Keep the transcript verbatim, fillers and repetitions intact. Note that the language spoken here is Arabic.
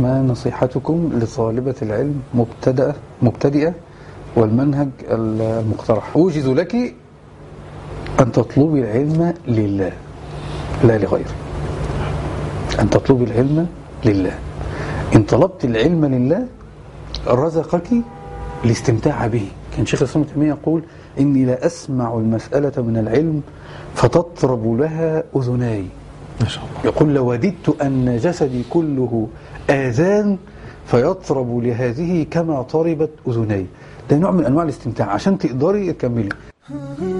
ما نصيحتكم لطالبة العلم مبتدئة مبتدئة والمنهج المقترح؟ أوجز لك أن تطلبي العلم لله لا لغيره، أن تطلبي العلم لله. إن طلبت العلم لله رزقك الاستمتاع به. كان شيخ الإسلام ابن تيمية يقول: إني لا أسمع المسألة من العلم فتطرب لها أذناي. ما شاء الله. يقول: لوددت أن جسدي كله آذان فيطرب لهذه كما طربت أذناي. ده نوع من أنواع الاستمتاع عشان تقدري تكملي.